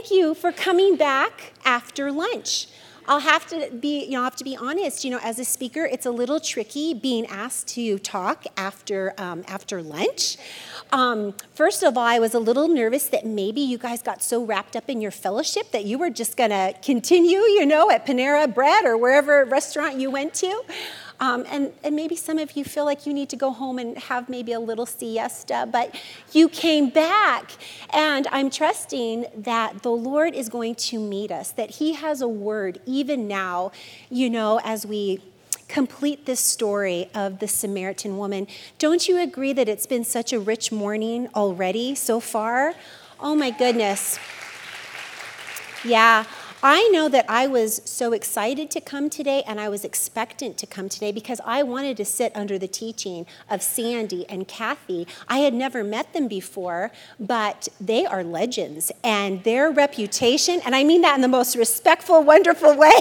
thank you for coming back after lunch. I'll have to be honest. As a speaker, it's a little tricky being asked to talk after lunch. First of all, I was a little nervous that maybe you guys got so wrapped up in your fellowship that you were just going to continue, at Panera Bread or wherever restaurant you went to. And maybe some of you feel like you need to go home and have maybe a little siesta, but you came back. And I'm trusting that the Lord is going to meet us, that he has a word even now, as we complete this story of the Samaritan woman. Don't you agree that it's been such a rich morning already so far? Oh my goodness. Yeah. I know that I was so excited to come today, and I was expectant to come today because I wanted to sit under the teaching of Sandy and Kathy. I had never met them before, but they are legends, and their reputation, and I mean that in the most respectful, wonderful way.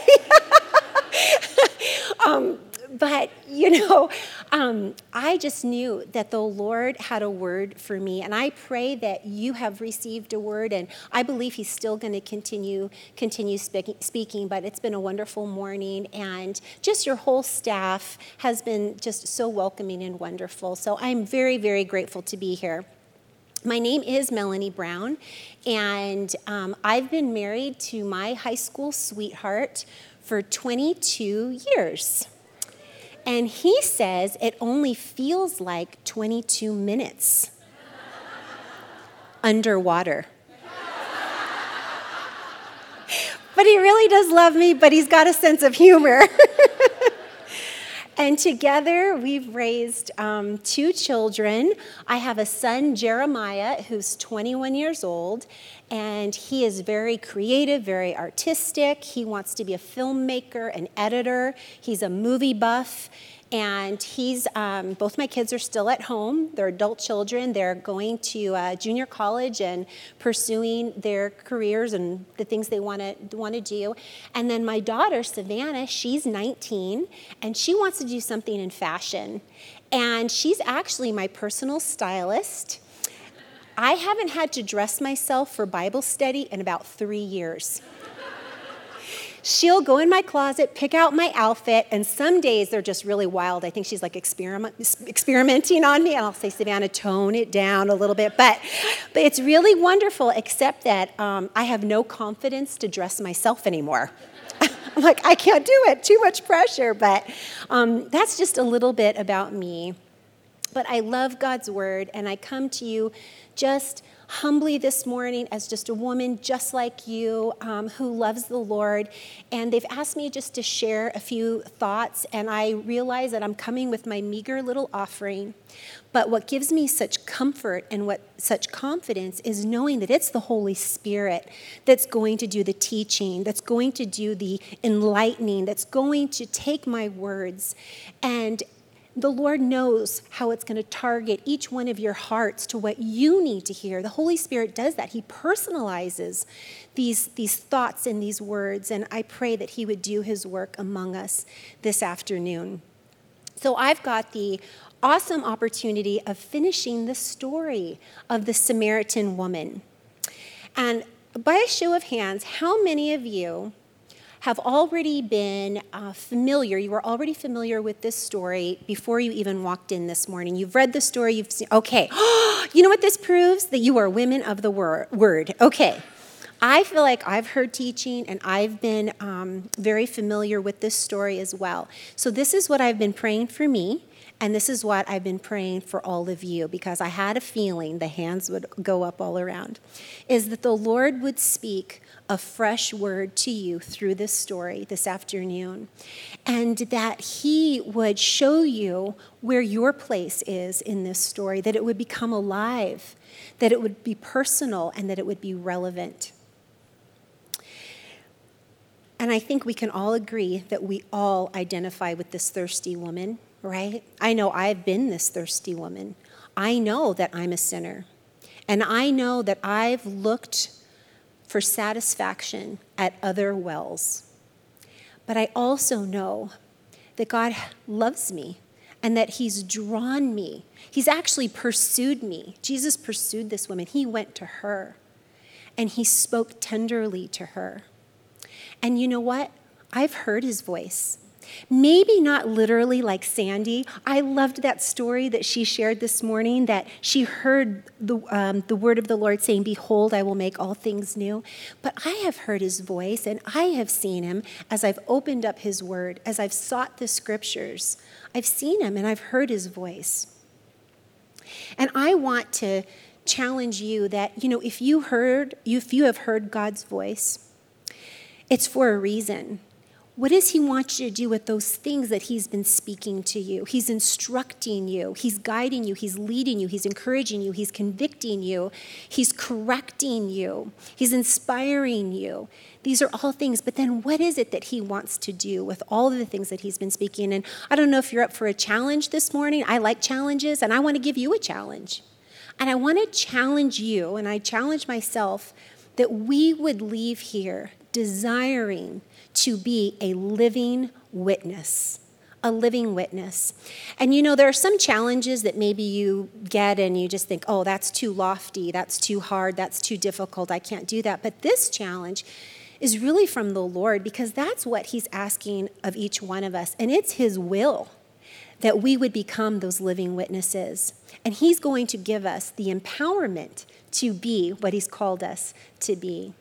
But, I just knew that the Lord had a word for me, and I pray that you have received a word, and I believe he's still going to continue speaking, but it's been a wonderful morning, and just your whole staff has been just so welcoming and wonderful. So I'm very, very grateful to be here. My name is Melanie Brown, and I've been married to my high school sweetheart for 22 years. And he says it only feels like 22 minutes underwater. But he really does love me, but he's got a sense of humor. And together we've raised 2 children. I have a son, Jeremiah, who's 21 years old, and he is very creative, very artistic. He wants to be a filmmaker, an editor. He's a movie buff. And he's, both my kids are still at home. They're adult children. They're going to junior college and pursuing their careers and the things they want to do. And then my daughter, Savannah, she's 19, and she wants to do something in fashion. And she's actually my personal stylist. I haven't had to dress myself for Bible study in about 3 years. She'll go in my closet, pick out my outfit, and some days they're just really wild. I think she's like experimenting on me, and I'll say, Savannah, tone it down a little bit. But it's really wonderful, except that I have no confidence to dress myself anymore. I'm like, I can't do it, too much pressure. But that's just a little bit about me. But I love God's word, and I come to you just humbly this morning as just a woman just like you who loves the Lord. And they've asked me just to share a few thoughts, and I realize that I'm coming with my meager little offering. But what gives me such comfort and such confidence is knowing that it's the Holy Spirit that's going to do the teaching, that's going to do the enlightening, that's going to take my words. And the Lord knows how it's going to target each one of your hearts to what you need to hear. The Holy Spirit does that. He personalizes these thoughts and these words, and I pray that he would do his work among us this afternoon. So I've got the awesome opportunity of finishing the story of the Samaritan woman. And by a show of hands, how many of you have already been familiar, you were already familiar with this story before you even walked in this morning? You've read the story, you've seen, okay. You know what this proves? That you are women of the word. Okay. I feel like I've heard teaching, and I've been very familiar with this story as well. So this is what I've been praying for me, and this is what I've been praying for all of you, because I had a feeling the hands would go up all around, is that the Lord would speak a fresh word to you through this story this afternoon, and that he would show you where your place is in this story, that it would become alive, that it would be personal, and that it would be relevant. And I think we can all agree that we all identify with this thirsty woman, right? I know I've been this thirsty woman. I know that I'm a sinner, and I know that I've looked for satisfaction at other wells. But I also know that God loves me and that he's drawn me. He's actually pursued me. Jesus pursued this woman. He went to her. and he spoke tenderly to her. And you know what? I've heard his voice. Maybe not literally like Sandy. I loved that story that she shared this morning, that she heard the word of the Lord saying, "Behold, I will make all things new." But I have heard his voice, and I have seen him as I've opened up his word, as I've sought the scriptures. I've seen him, and I've heard his voice. And I want to challenge you that, if you have heard God's voice, it's for a reason. What does he want you to do with those things that he's been speaking to you? He's instructing you. He's guiding you. He's leading you. He's encouraging you. He's convicting you. He's correcting you. He's inspiring you. These are all things. But then what is it that he wants to do with all of the things that he's been speaking? And I don't know if you're up for a challenge this morning. I like challenges, and I want to give you a challenge. And I want to challenge you, and I challenge myself, that we would leave here desiring to be a living witness. A living witness. And there are some challenges that maybe you get and you just think, oh, that's too lofty, that's too hard, that's too difficult, I can't do that. But this challenge is really from the Lord, because that's what he's asking of each one of us. And it's his will that we would become those living witnesses. And he's going to give us the empowerment to be what he's called us to be.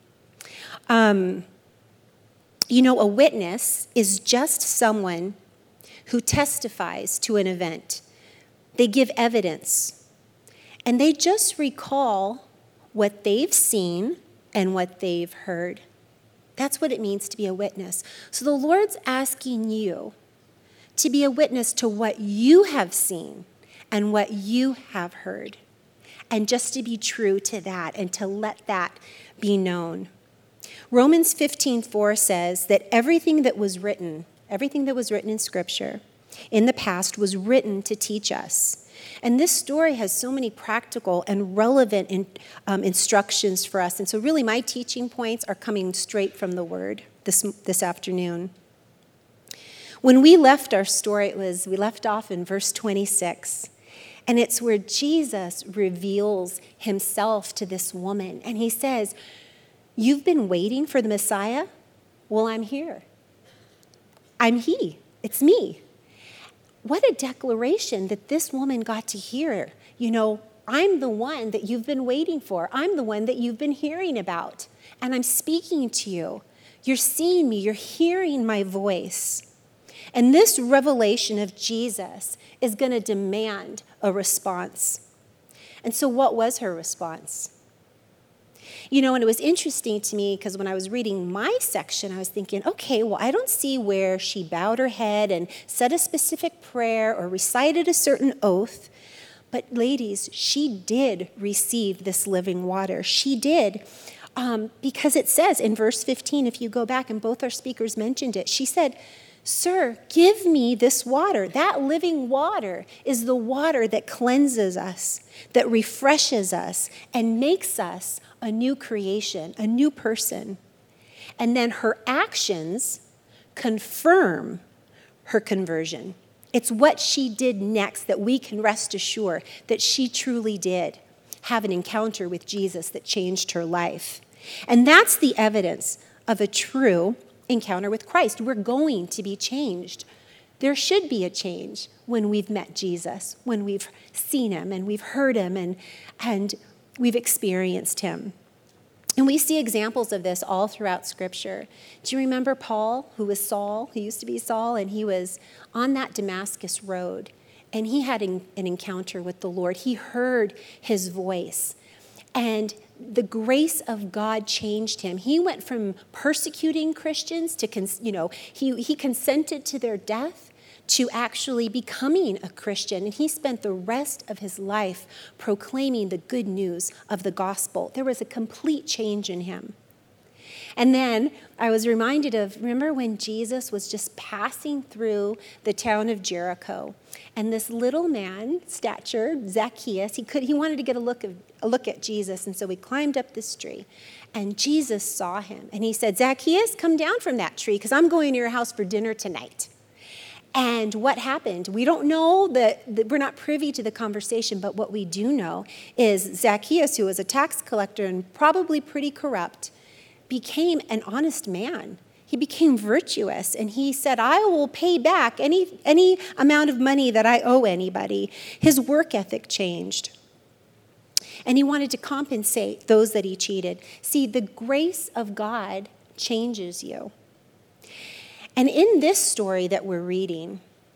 A witness is just someone who testifies to an event. They give evidence, and they just recall what they've seen and what they've heard. That's what it means to be a witness. So the Lord's asking you to be a witness to what you have seen and what you have heard, and just to be true to that and to let that be known. Romans 15:4 says that everything that was written in Scripture in the past was written to teach us. And this story has so many practical and relevant instructions for us. And so really my teaching points are coming straight from the Word this afternoon. When we left our story, we left off in verse 26. And it's where Jesus reveals himself to this woman. And he says, "You've been waiting for the Messiah? Well, I'm here. I'm he. It's me." What a declaration that this woman got to hear. I'm the one that you've been waiting for. I'm the one that you've been hearing about. And I'm speaking to you. You're seeing me. You're hearing my voice. And this revelation of Jesus is going to demand a response. And so what was her response? And it was interesting to me because when I was reading my section, I was thinking, okay, well, I don't see where she bowed her head and said a specific prayer or recited a certain oath. But ladies, she did receive this living water. She did. Because it says in verse 15, if you go back, and both our speakers mentioned it, she said, "Sir, give me this water." That living water is the water that cleanses us, that refreshes us, and makes us a new creation, a new person. And then her actions confirm her conversion. It's what she did next that we can rest assured that she truly did have an encounter with Jesus that changed her life. And that's the evidence of a true encounter with Christ. We're going to be changed. There should be a change when we've met Jesus, when we've seen him and we've heard him and we've experienced him. And we see examples of this all throughout Scripture. Do you remember Paul, who was Saul? He used to be Saul, and he was on that Damascus road, and he had an encounter with the Lord. He heard his voice, and the grace of God changed him. He went from persecuting Christians to, he consented to their death, to actually becoming a Christian. And he spent the rest of his life proclaiming the good news of the gospel. There was a complete change in him. And then I was reminded remember when Jesus was just passing through the town of Jericho, and this little man, stature, Zacchaeus, he wanted to get a look at Jesus, and so he climbed up this tree, and Jesus saw him, and he said, "Zacchaeus, come down from that tree, because I'm going to your house for dinner tonight." And what happened? We don't know that we're not privy to the conversation, but what we do know is Zacchaeus, who was a tax collector and probably pretty corrupt, became an honest man. He became virtuous, and he said, I will pay back any amount of money that I owe anybody. His work ethic changed. And he wanted to compensate those that he cheated. See, the grace of God changes you. And in this story that we're reading,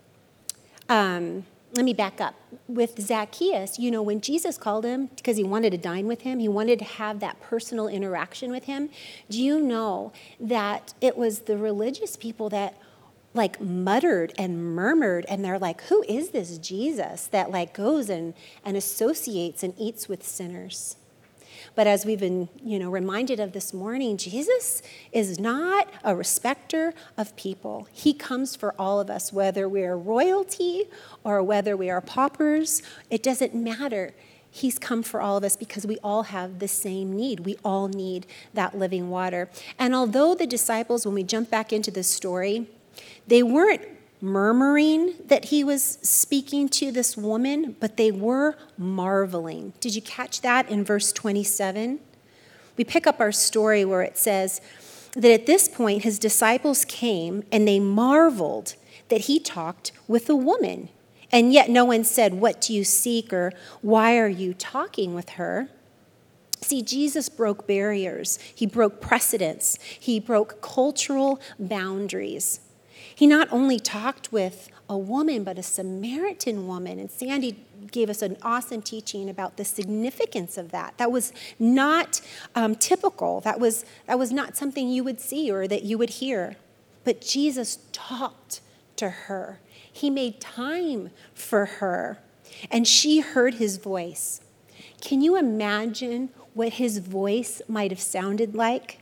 let me back up. With Zacchaeus, when Jesus called him because he wanted to dine with him, he wanted to have that personal interaction with him. Do you know that it was the religious people that muttered and murmured, and they're like, who is this Jesus that goes and associates and eats with sinners? But as we've been, reminded of this morning, Jesus is not a respecter of people. He comes for all of us, whether we are royalty or whether we are paupers. It doesn't matter. He's come for all of us because we all have the same need. We all need that living water. And although the disciples, when we jump back into this story, they weren't murmuring that he was speaking to this woman, but they were marveling. Did you catch that in verse 27? We pick up our story where it says that at this point his disciples came and they marveled that he talked with a woman. And yet no one said, what do you seek, or why are you talking with her? See, Jesus broke barriers. He broke precedents. He broke cultural boundaries. He not only talked with a woman, but a Samaritan woman. And Sandy gave us an awesome teaching about the significance of that. That was not typical. That was not something you would see or that you would hear. But Jesus talked to her. He made time for her. And she heard his voice. Can you imagine what his voice might have sounded like?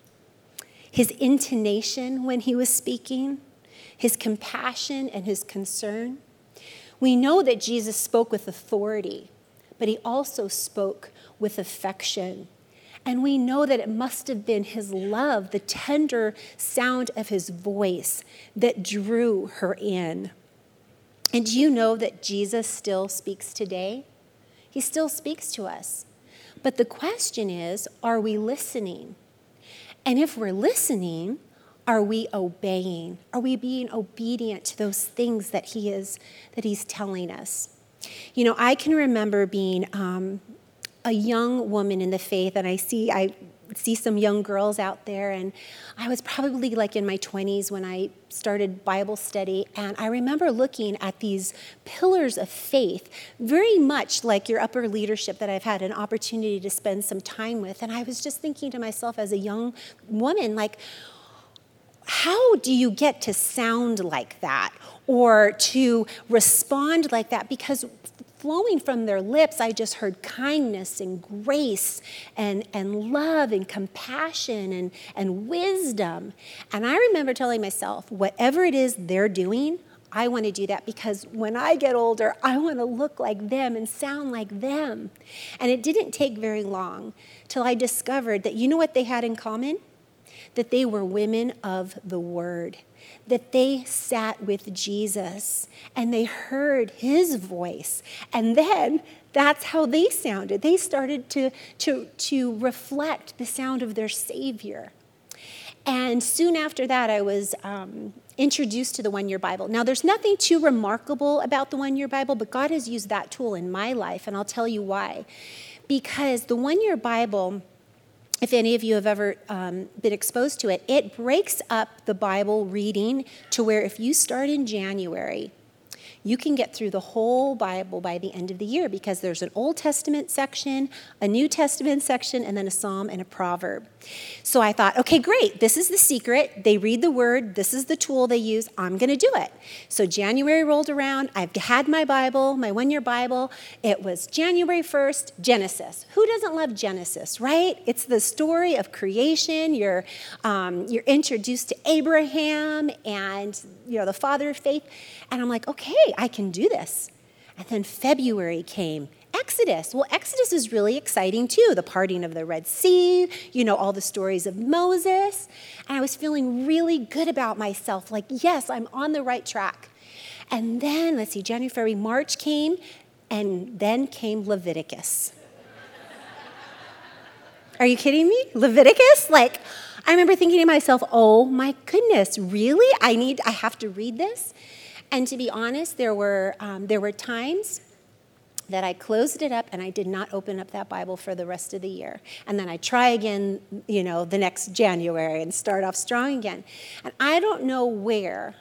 His intonation when he was speaking? His compassion and his concern. We know that Jesus spoke with authority, but he also spoke with affection. And we know that it must have been his love, the tender sound of his voice, that drew her in. And do you know that Jesus still speaks today? He still speaks to us. But the question is, are we listening? And if we're listening, are we obeying? Are we being obedient to those things that he's telling us? I can remember being a young woman in the faith, and I see some young girls out there, and I was probably in my 20s when I started Bible study, and I remember looking at these pillars of faith, very much like your upper leadership that I've had an opportunity to spend some time with, and I was just thinking to myself as a young woman, how do you get to sound like that or to respond like that? Because flowing from their lips, I just heard kindness and grace and love and compassion and wisdom. And I remember telling myself, whatever it is they're doing, I want to do that because when I get older, I want to look like them and sound like them. And it didn't take very long till I discovered that you know what they had in common? That they were women of the word, that they sat with Jesus and they heard his voice. And then that's how they sounded. They started to reflect the sound of their Savior. And soon after that, I was introduced to the One Year Bible. Now, there's nothing too remarkable about the One Year Bible, but God has used that tool in my life, and I'll tell you why. Because the One Year Bible, if any of you have ever been exposed to it, it breaks up the Bible reading to where if you start in January, you can get through the whole Bible by the end of the year because there's an Old Testament section, a New Testament section, and then a Psalm and a proverb. So I thought, okay, great. This is the secret. They read the word. This is the tool they use. I'm going to do it. So January rolled around. I've had my Bible, my one-year Bible. It was January 1st, Genesis. Who doesn't love Genesis, right? It's the story of creation. You're introduced to Abraham and, the father of faith. And I'm like, okay, I can do this. And then February came. Exodus. Well, Exodus is really exciting too. The parting of the Red Sea, all the stories of Moses. And I was feeling really good about myself. Yes, I'm on the right track. And then, let's see, January, February, March came, and then came Leviticus. Are you kidding me? Leviticus? Like, I remember thinking to myself, oh my goodness, really? I have to read this? And to be honest, there were times that I closed it up and I did not open up that Bible for the rest of the year. And then I try again, the next January and start off strong again. And I don't know where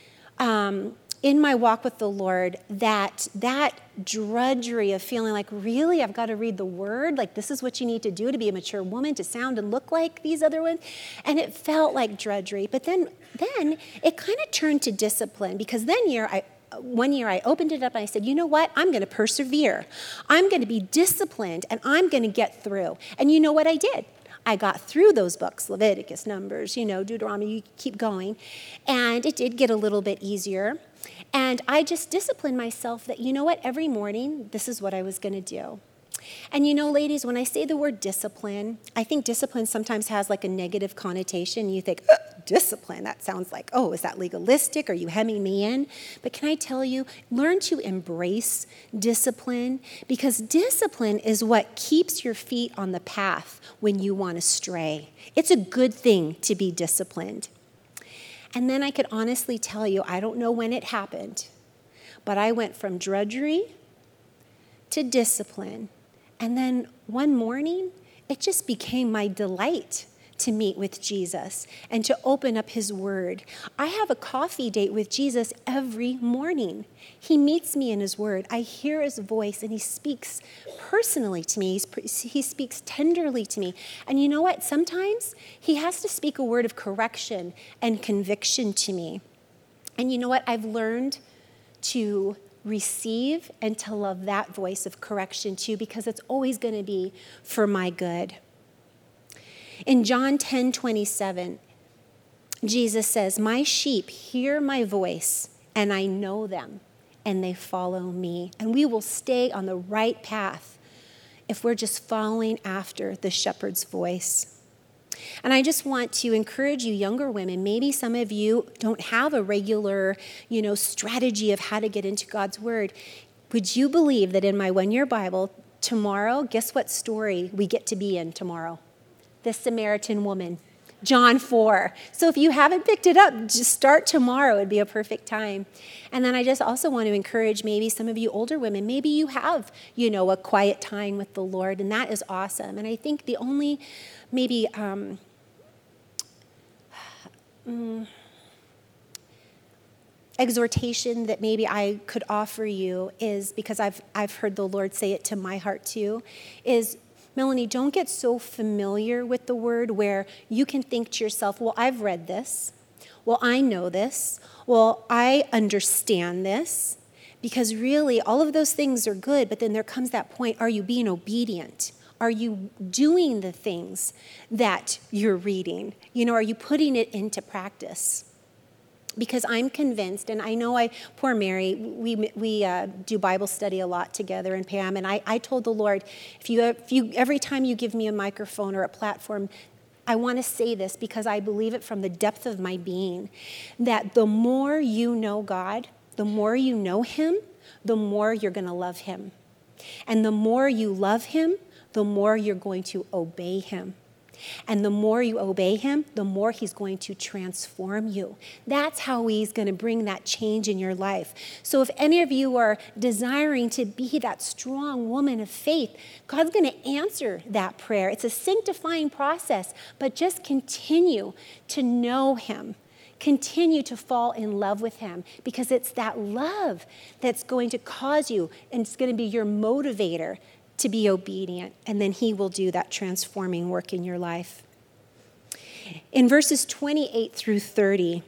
in my walk with the Lord that drudgery of feeling like, really, I've got to read the Word? Like, this is what you need to do to be a mature woman, to sound and look like these other ones? And it felt like drudgery. But then it kind of turned to discipline, because one year I opened it up and I said, you know what? I'm going to persevere. I'm going to be disciplined, and I'm going to get through. And you know what I did? I got through those books, Leviticus, Numbers, Deuteronomy, you keep going. And it did get a little bit easier. And I just disciplined myself that, you know what? Every morning, this is what I was going to do. And ladies, when I say the word discipline, I think discipline sometimes has like a negative connotation. You think, discipline, that sounds like, oh, is that legalistic? Are you hemming me in? But can I tell you, learn to embrace discipline, because discipline is what keeps your feet on the path when you want to stray. It's a good thing to be disciplined. And then I could honestly tell you, I don't know when it happened, but I went from drudgery to discipline. And then one morning, it just became my delight to meet with Jesus and to open up his word. I have a coffee date with Jesus every morning. He meets me in his word. I hear his voice, and he speaks personally to me. He speaks tenderly to me. And you know what? Sometimes he has to speak a word of correction and conviction to me. And you know what? I've learned to receive and to love that voice of correction too, because it's always going to be for my good. In John 10:27, Jesus says, my sheep hear my voice, and I know them, and they follow me. And we will stay on the right path if we're just following after the shepherd's voice. And I just want to encourage you younger women, maybe some of you don't have a regular, strategy of how to get into God's word. Would you believe that in my one-year Bible, tomorrow, guess what story we get to be in tomorrow? The Samaritan woman, John 4. So if you haven't picked it up, just start tomorrow. It'd be a perfect time. And then I just also want to encourage maybe some of you older women, maybe you have, a quiet time with the Lord, and that is awesome. And I think the only maybe exhortation that maybe I could offer you is, because I've heard the Lord say it to my heart too, is, Melanie, don't get so familiar with the word where you can think to yourself, well, I've read this. Well, I know this. Well, I understand this. Because really, all of those things are good, but then there comes that point, are you being obedient? Are you doing the things that you're reading? Are you putting it into practice? Because I'm convinced, and I know poor Mary, we do Bible study a lot together, and Pam, and I told the Lord, if you every time you give me a microphone or a platform, I want to say this because I believe it from the depth of my being, that the more you know God, the more you know him, the more you're going to love him. And the more you love him, the more you're going to obey him. And the more you obey him, the more he's going to transform you. That's how he's going to bring that change in your life. So if any of you are desiring to be that strong woman of faith, God's going to answer that prayer. It's a sanctifying process, but just continue to know him. Continue to fall in love with him, because it's that love that's going to cause you, and it's going to be your motivator to be obedient, and then he will do that transforming work in your life. In verses 28 through 30,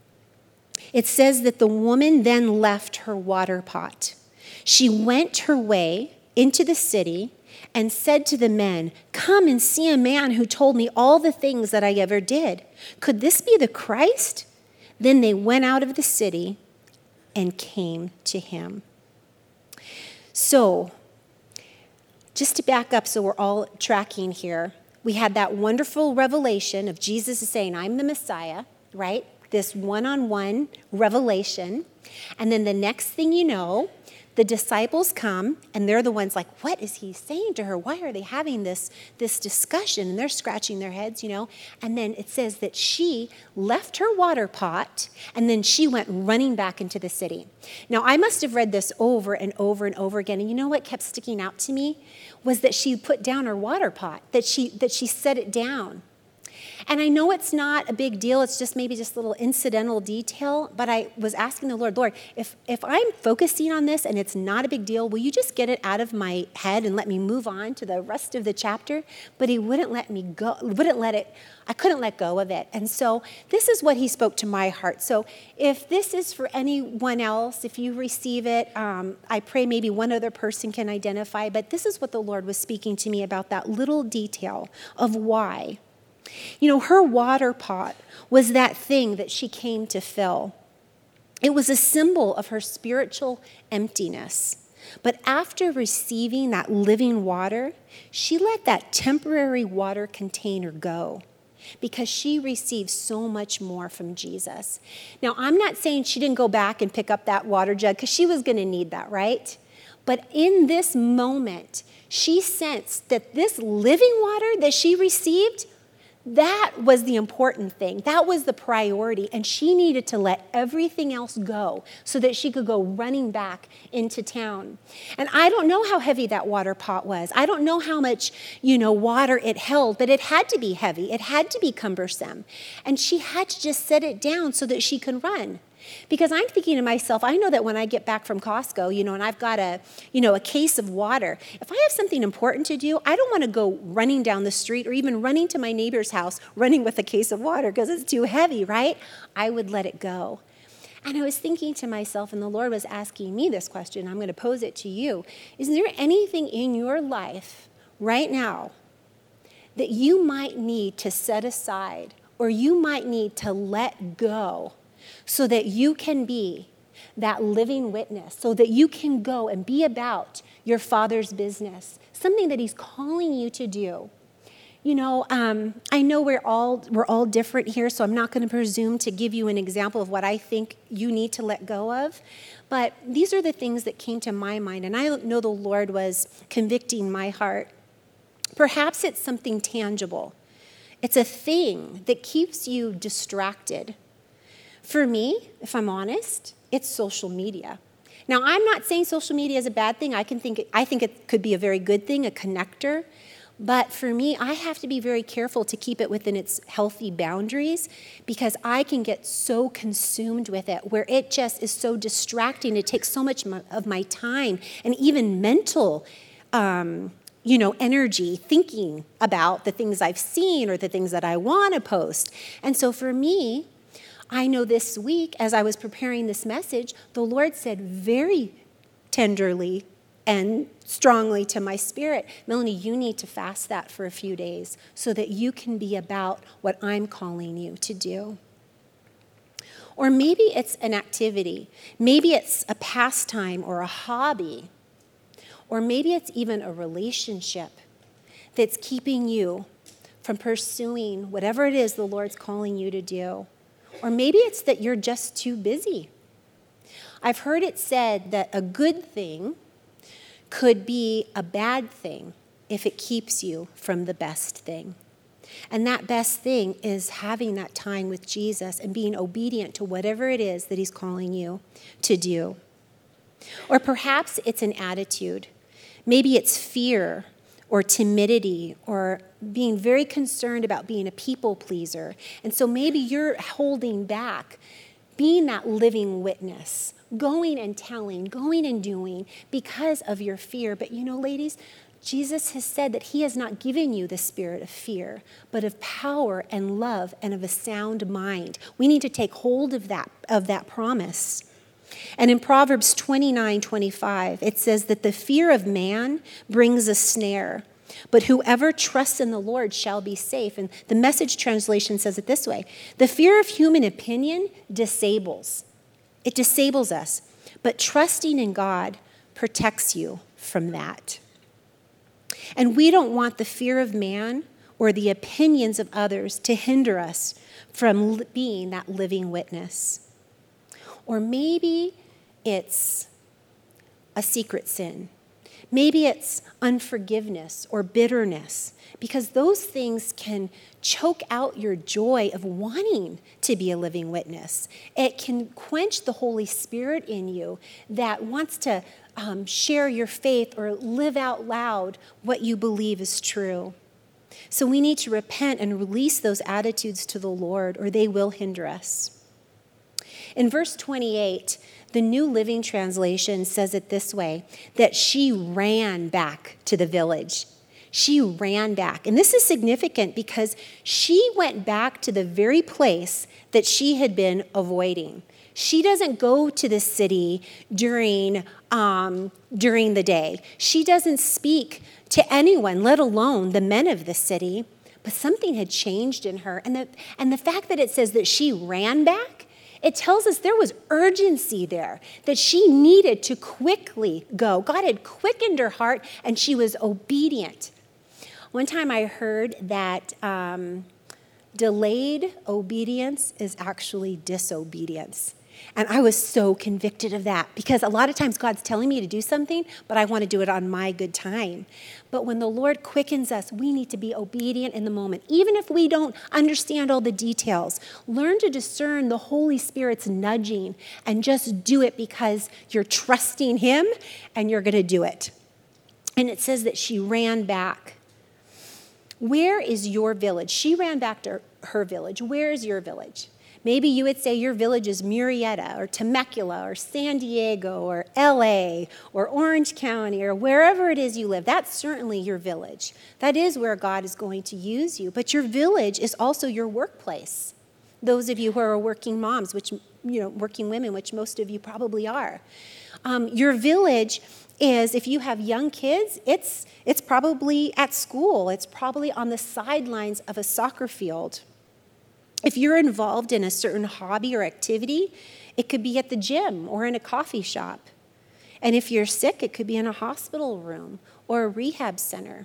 it says that the woman then left her water pot. She went her way into the city and said to the men, "Come and see a man who told me all the things that I ever did. Could this be the Christ?" Then they went out of the city and came to him. So, just to back up so we're all tracking here, we had that wonderful revelation of Jesus saying, "I'm the Messiah," right? This one-on-one revelation. And then the next thing you know, the disciples come, and they're the ones like, what is he saying to her? Why are they having this discussion? And they're scratching their heads, And then it says that she left her water pot, and then she went running back into the city. Now, I must have read this over and over and over again, and you know what kept sticking out to me? Was that she put down her water pot, that she set it down. And I know it's not a big deal, it's just maybe just a little incidental detail, but I was asking the Lord, if I'm focusing on this and it's not a big deal, will you just get it out of my head and let me move on to the rest of the chapter? But he wouldn't let me go, I couldn't let go of it. And so this is what he spoke to my heart. So if this is for anyone else, if you receive it, I pray maybe one other person can identify, but this is what the Lord was speaking to me about, that little detail of why. Her water pot was that thing that she came to fill. It was a symbol of her spiritual emptiness. But after receiving that living water, she let that temporary water container go because she received so much more from Jesus. Now, I'm not saying she didn't go back and pick up that water jug because she was going to need that, right? But in this moment, she sensed that this living water that she received, that was the important thing. That was the priority. And she needed to let everything else go so that she could go running back into town. And I don't know how heavy that water pot was. I don't know how much, water it held, but it had to be heavy. It had to be cumbersome. And she had to just set it down so that she could run. Because I'm thinking to myself, I know that when I get back from Costco, and I've got a case of water, if I have something important to do, I don't want to go running down the street or even running to my neighbor's house, running with a case of water because it's too heavy, right? I would let it go. And I was thinking to myself, and the Lord was asking me this question, I'm going to pose it to you. Is there anything in your life right now that you might need to set aside or you might need to let go so that you can be that living witness, so that you can go and be about your Father's business, something that he's calling you to do? I know we're all different here, so I'm not going to presume to give you an example of what I think you need to let go of, but these are the things that came to my mind, and I know the Lord was convicting my heart. Perhaps it's something tangible. It's a thing that keeps you distracted. For me, if I'm honest, it's social media. Now, I'm not saying social media is a bad thing. I think it could be a very good thing, a connector. But for me, I have to be very careful to keep it within its healthy boundaries because I can get so consumed with it where it just is so distracting. It takes so much of my time and even mental energy thinking about the things I've seen or the things that I want to post. And so for me, I know this week, as I was preparing this message, the Lord said very tenderly and strongly to my spirit, Melanie, you need to fast that for a few days so that you can be about what I'm calling you to do. Or maybe it's an activity. Maybe it's a pastime or a hobby. Or maybe it's even a relationship that's keeping you from pursuing whatever it is the Lord's calling you to do. Or maybe it's that you're just too busy. I've heard it said that a good thing could be a bad thing if it keeps you from the best thing. And that best thing is having that time with Jesus and being obedient to whatever it is that he's calling you to do. Or perhaps it's an attitude. Maybe it's fear or timidity or being very concerned about being a people pleaser. And so maybe you're holding back being that living witness, going and telling, going and doing because of your fear. But ladies, Jesus has said that he has not given you the spirit of fear, but of power and love and of a sound mind. We need to take hold of that promise. And in Proverbs 29:25, it says that the fear of man brings a snare, but whoever trusts in the Lord shall be safe. And the Message translation says it this way: the fear of human opinion disables. It disables us, but trusting in God protects you from that. And we don't want the fear of man or the opinions of others to hinder us from being that living witness. Or maybe it's a secret sin. Maybe it's unforgiveness or bitterness, because those things can choke out your joy of wanting to be a living witness. It can quench the Holy Spirit in you that wants to share your faith or live out loud what you believe is true. So we need to repent and release those attitudes to the Lord, or they will hinder us. In verse 28, the New Living Translation says it this way, that she ran back to the village. She ran back. And this is significant because she went back to the very place that she had been avoiding. She doesn't go to the city during the day. She doesn't speak to anyone, let alone the men of the city. But something had changed in her. And the fact that it says that she ran back, it tells us there was urgency there, that she needed to quickly go. God had quickened her heart, and she was obedient. One time I heard that delayed obedience is actually disobedience. And I was so convicted of that, because a lot of times God's telling me to do something, but I want to do it on my good time. But when the Lord quickens us, we need to be obedient in the moment. Even if we don't understand all the details, learn to discern the Holy Spirit's nudging and just do it because you're trusting Him and you're going to do it. And it says that she ran back. Where is your village? She ran back to her village. Where is your village? Maybe you would say your village is Murrieta or Temecula or San Diego or LA or Orange County or wherever it is you live. That's certainly your village. That is where God is going to use you. But your village is also your workplace. Those of you who are working moms, working women, which most of you probably are. Your village is, if you have young kids, it's probably at school. It's probably on the sidelines of a soccer field. If you're involved in a certain hobby or activity, it could be at the gym or in a coffee shop. And if you're sick, it could be in a hospital room or a rehab center.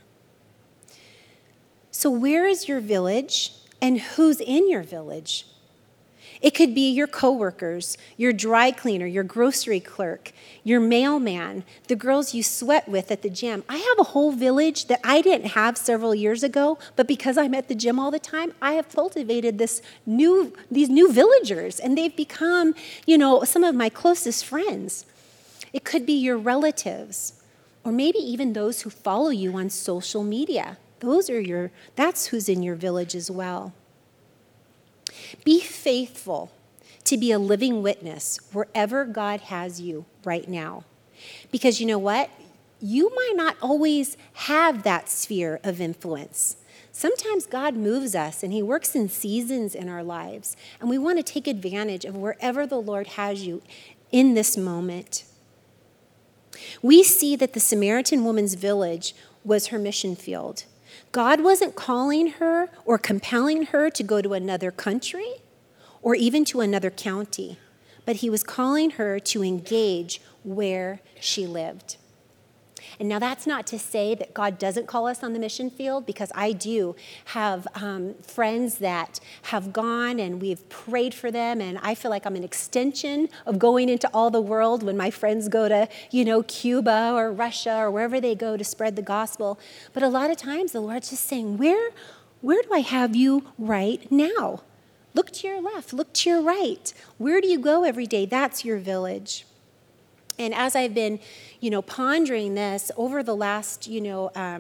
So where is your village, and who's in your village? It could be your coworkers, your dry cleaner, your grocery clerk, your mailman, the girls you sweat with at the gym. I have a whole village that I didn't have several years ago, but because I'm at the gym all the time, I have cultivated these new villagers, and they've become, some of my closest friends. It could be your or maybe even those who follow you on social media. That's who's in your village as well. Be faithful to be a living witness wherever God has you right now. Because you know what? You might not always have that sphere of influence. Sometimes God moves us and He works in seasons in our lives, and we want to take advantage of wherever the Lord has you in this moment. We see that the Samaritan woman's village was her mission field. God wasn't calling her or compelling her to go to another country or even to another county, but He was calling her to engage where she lived. And now that's not to say that God doesn't call us on the mission field, because I do have friends that have gone and we've prayed for them, and I feel like I'm an extension of going into all the world when my friends go to, Cuba or Russia or wherever they go to spread the gospel. But a lot of times the Lord's just saying, where do I have you right now? Look to your left, look to your right. Where do you go every day? That's your village. And as I've been, pondering this over the last, maybe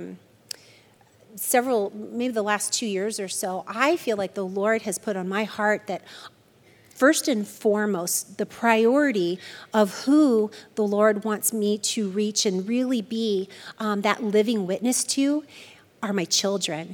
the last 2 years or so, I feel like the Lord has put on my heart that first and foremost, the priority of who the Lord wants me to reach and really be that living witness to are my children.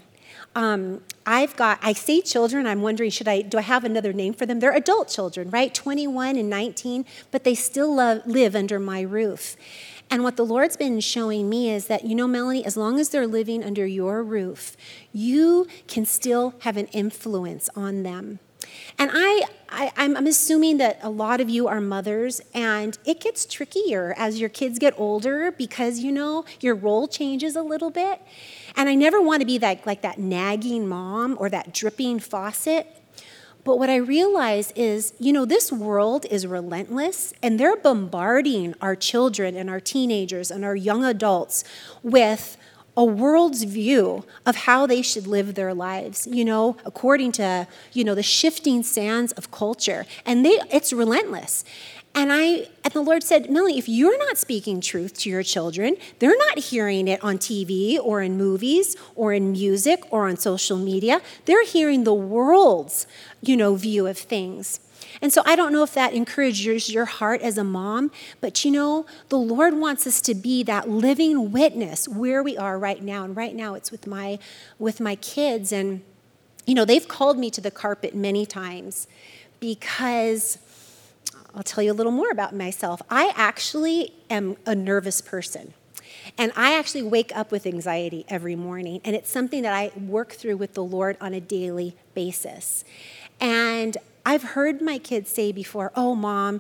I say children, I'm wondering, do I have another name for them? They're adult children, right? 21 and 19, but they still live under my roof. And what the Lord's been showing me is that, Melanie, as long as they're living under your roof, you can still have an influence on them. And I'm assuming that a lot of you are mothers, and it gets trickier as your kids get older because, your role changes a little bit. And I never want to be like that nagging mom or that dripping faucet. But what I realize is, this world is relentless, and they're bombarding our children and our teenagers and our young adults with a world's view of how they should live their lives, according to, the shifting sands of culture. And it's relentless. And the Lord said, Melanie, if you're not speaking truth to your children, they're not hearing it on TV or in movies or in music or on social media. They're hearing the world's, view of things. And so I don't know if that encourages your heart as a mom, but the Lord wants us to be that living witness where we are right now. And right now it's with my kids. And, they've called me to the carpet many times because I'll tell you a little more about myself. I actually am a nervous person. And I actually wake up with anxiety every morning. And it's something that I work through with the Lord on a daily basis. And I've heard my kids say before, oh, Mom,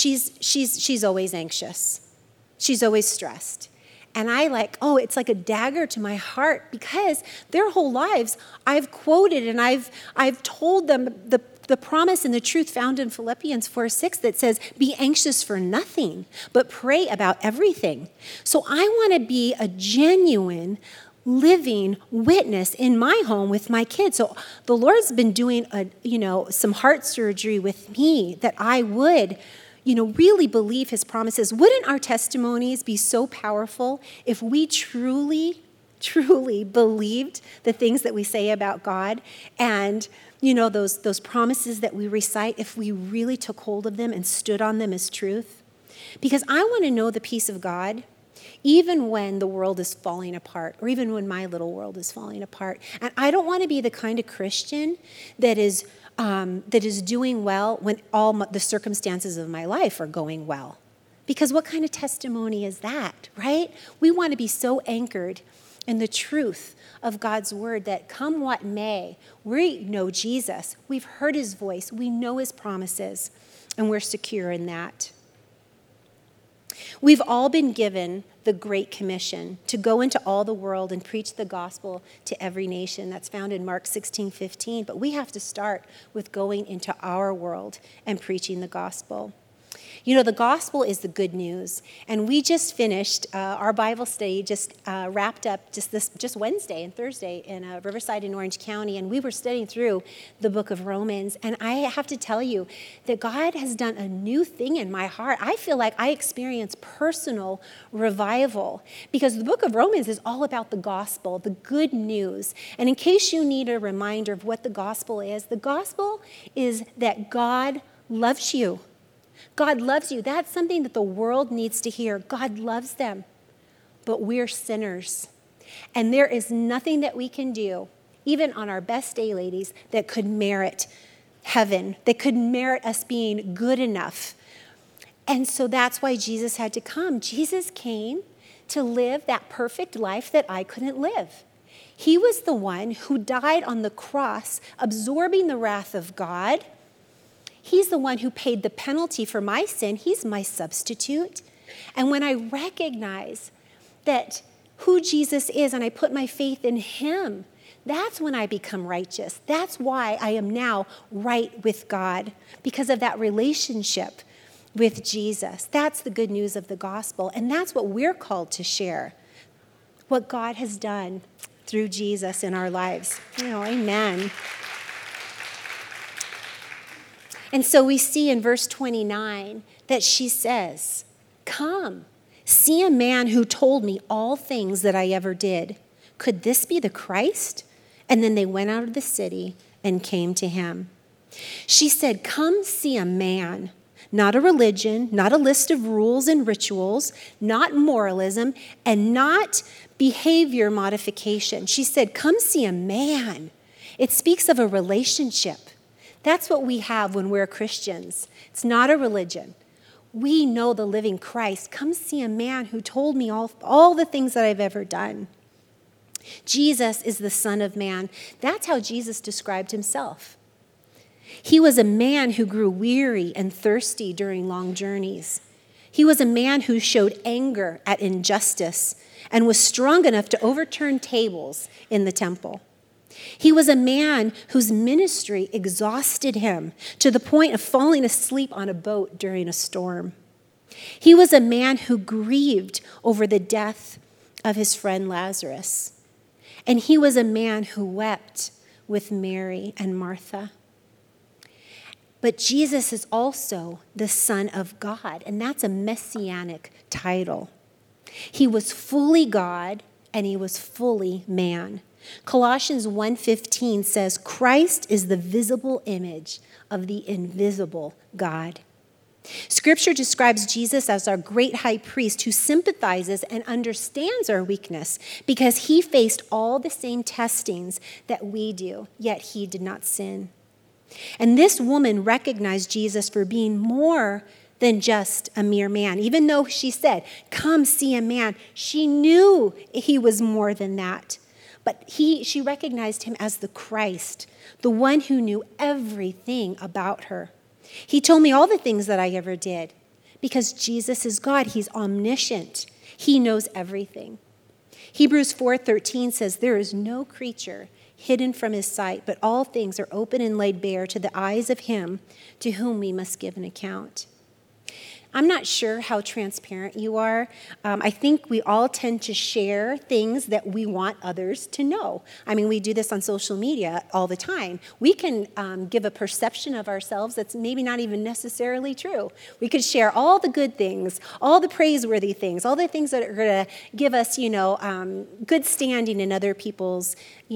she's always anxious. She's always stressed. And it's like a dagger to my heart because their whole lives I've quoted and I've told them the promise and the truth found in Philippians 4:6 that says, be anxious for nothing, but pray about everything. So I want to be a genuine living witness in my home with my kids. So the Lord's been doing some heart surgery with me that I would really believe his promises. Wouldn't our testimonies be so powerful if we truly believed the things that we say about God and those promises that we recite, if we really took hold of them and stood on them as truth? Because I want to know the peace of God even when the world is falling apart, or even when my little world is falling apart. And I don't want to be the kind of Christian that is doing well when all the circumstances of my life are going well. Because what kind of testimony is that, right? We want to be so anchored in the truth of God's word that come what may, we know Jesus. We've heard his voice. We know his promises, and we're secure in that. We've all been given the Great Commission to go into all the world and preach the gospel to every nation. That's found in Mark 16:15. But we have to start with going into our world and preaching the gospel. The gospel is the good news. And we just finished our Bible study, wrapped up just Wednesday and Thursday in Riverside in Orange County. And we were studying through the book of Romans. And I have to tell you that God has done a new thing in my heart. I feel like I experience personal revival because the book of Romans is all about the gospel, the good news. And in case you need a reminder of what the gospel is that God loves you. God loves you. That's something that the world needs to hear. God loves them, but we're sinners. And there is nothing that we can do, even on our best day, ladies, that could merit heaven, that could merit us being good enough. And so that's why Jesus had to come. Jesus came to live that perfect life that I couldn't live. He was the one who died on the cross, absorbing the wrath of God. He's the one who paid the penalty for my sin. He's my substitute. And when I recognize that who Jesus is and I put my faith in him, that's when I become righteous. That's why I am now right with God, because of that relationship with Jesus. That's the good news of the gospel. And that's what we're called to share, what God has done through Jesus in our lives. Amen. And so we see in verse 29 that she says, come, see a man who told me all things that I ever did. Could this be the Christ? And then they went out of the city and came to him. She said, come see a man, not a religion, not a list of rules and rituals, not moralism, and not behavior modification. She said, come see a man. It speaks of a relationship. That's what we have when we're Christians. It's not a religion. We know the living Christ. Come see a man who told me all the things that I've ever done. Jesus is the Son of Man. That's how Jesus described himself. He was a man who grew weary and thirsty during long journeys. He was a man who showed anger at injustice and was strong enough to overturn tables in the temple. He was a man whose ministry exhausted him to the point of falling asleep on a boat during a storm. He was a man who grieved over the death of his friend Lazarus. And he was a man who wept with Mary and Martha. But Jesus is also the Son of God, and that's a messianic title. He was fully God and he was fully man. Colossians 1:15 says, Christ is the visible image of the invisible God. Scripture describes Jesus as our great high priest who sympathizes and understands our weakness because he faced all the same testings that we do, yet he did not sin. And this woman recognized Jesus for being more than just a mere man. Even though she said, come see a man, she knew he was more than that. But she recognized him as the Christ, the one who knew everything about her. He told me all the things that I ever did because Jesus is God. He's omniscient. He knows everything. Hebrews 4:13 says, there is no creature hidden from his sight, but all things are open and laid bare to the eyes of him to whom we must give an account. I'm not sure how transparent you are. I think we all tend to share things that we want others to know. I mean, we do this on social media all the time. We can give a perception of ourselves that's maybe not even necessarily true. We could share all the good things, all the praiseworthy things, all the things that are going to give us, good standing in other people's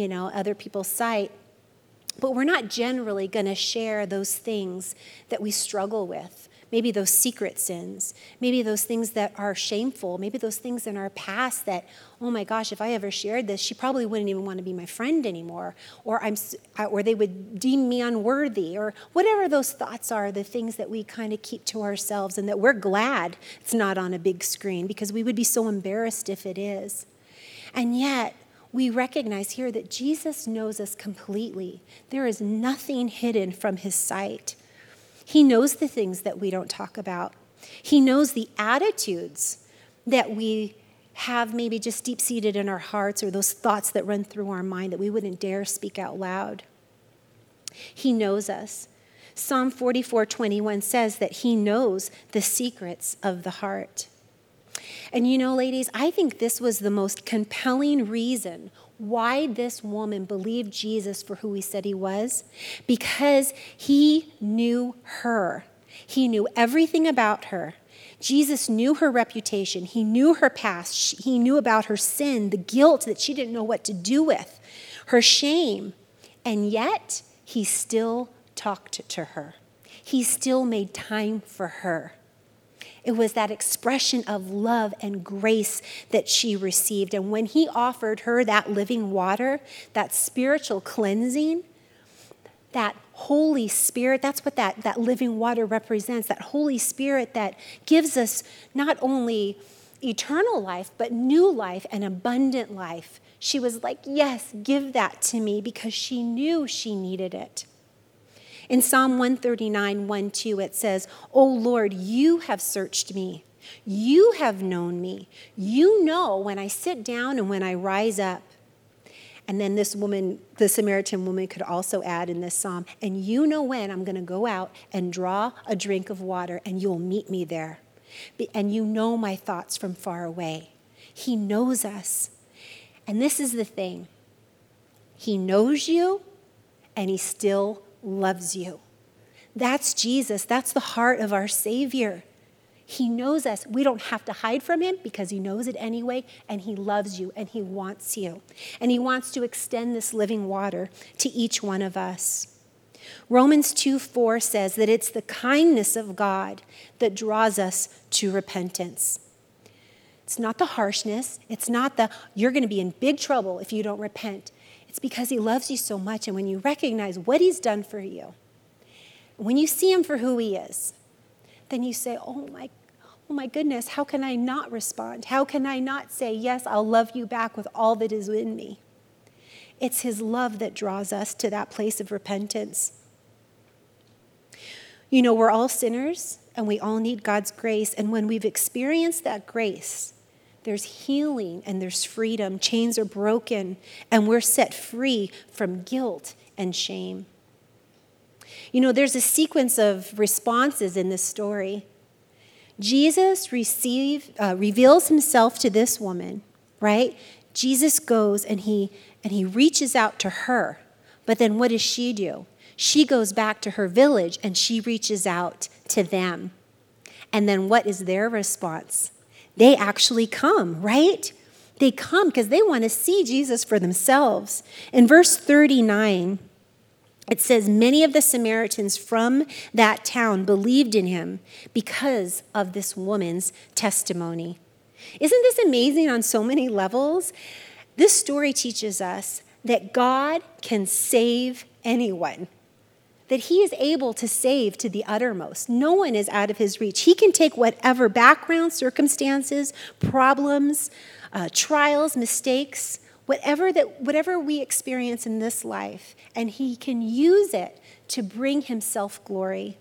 sight. But we're not generally going to share those things that we struggle with. Maybe those secret sins, maybe those things that are shameful, maybe those things in our past that, oh my gosh, if I ever shared this, she probably wouldn't even want to be my friend anymore, or they would deem me unworthy, or whatever those thoughts are, the things that we kind of keep to ourselves and that we're glad it's not on a big screen because we would be so embarrassed if it is. And yet, we recognize here that Jesus knows us completely. There is nothing hidden from his sight. He knows the things that we don't talk about. He knows the attitudes that we have maybe just deep-seated in our hearts or those thoughts that run through our mind that we wouldn't dare speak out loud. He knows us. Psalm 44:21 says that he knows the secrets of the heart. And ladies, I think this was the most compelling reason why this woman believed Jesus for who he said he was, because he knew her. He knew everything about her. Jesus knew her reputation. He knew her past. He knew about her sin, the guilt that she didn't know what to do with, her shame. And yet, he still talked to her. He still made time for her. It was that expression of love and grace that she received. And when he offered her that living water, that spiritual cleansing, that Holy Spirit, that's what that living water represents, that Holy Spirit that gives us not only eternal life, but new life and abundant life. She was like, yes, give that to me, because she knew she needed it. In Psalm 139:1-2, it says, "O Lord, you have searched me. You have known me. You know when I sit down and when I rise up." And then this woman, the Samaritan woman, could also add in this psalm, "And you know when I'm going to go out and draw a drink of water, and you'll meet me there. And you know my thoughts from far away." He knows us. And this is the thing. He knows you, and he still loves you. That's Jesus. That's the heart of our Savior. He knows us. We don't have to hide from him because he knows it anyway, and he loves you, and he wants you. And he wants to extend this living water to each one of us. Romans 2:4 says that it's the kindness of God that draws us to repentance. It's not the harshness. It's not the, you're going to be in big trouble if you don't repent. It's because he loves you so much, and when you recognize what he's done for you, when you see him for who he is, then you say, oh my goodness, how can I not respond? How can I not say, yes, I'll love you back with all that is in me? It's his love that draws us to that place of repentance. We're all sinners, and we all need God's grace, and when we've experienced that grace, there's healing and there's freedom. Chains are broken and we're set free from guilt and shame. You know, there's a sequence of responses in this story. Jesus reveals himself to this woman, right? Jesus goes and he reaches out to her. But then what does she do? She goes back to her village and she reaches out to them. And then what is their response? They actually come, right? They come because they want to see Jesus for themselves. In verse 39, it says, many of the Samaritans from that town believed in him because of this woman's testimony. Isn't this amazing on so many levels? This story teaches us that God can save anyone, that he is able to save to the uttermost. No one is out of his reach. He can take whatever background, circumstances, problems, trials, mistakes, whatever we experience in this life, and he can use it to bring himself glory.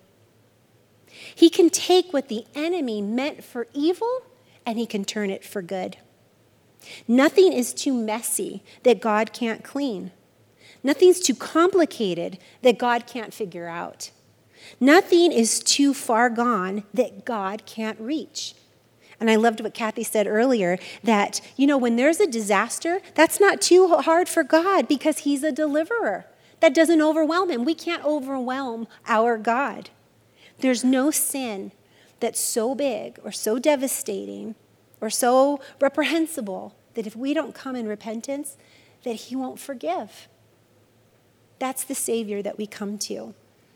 He can take what the enemy meant for evil and he can turn it for good. Nothing is too messy that God can't clean. Nothing's too complicated that God can't figure out. Nothing is too far gone that God can't reach. And I loved what Kathy said earlier, that, you know, when there's a disaster, that's not too hard for God because he's a deliverer. That doesn't overwhelm him. We can't overwhelm our God. There's no sin that's so big or so devastating or so reprehensible that if we don't come in repentance, that he won't forgive. That's the Savior that we come to.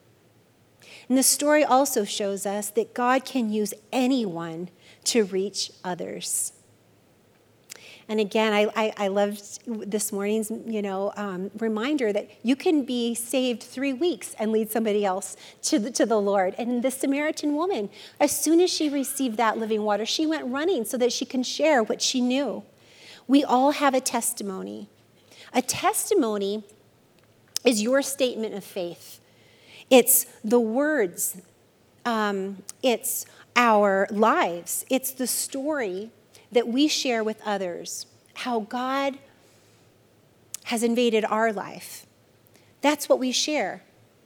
And the story also shows us that God can use anyone to reach others. And again, I loved this morning's, reminder that you can be saved 3 weeks and lead somebody else to the Lord. And the Samaritan woman, as soon as she received that living water, she went running so that she can share what she knew. We all have a testimony. A testimony is your statement of faith. It's the words. It's our lives. It's the story that we share with others, how God has invaded our life. That's what we share.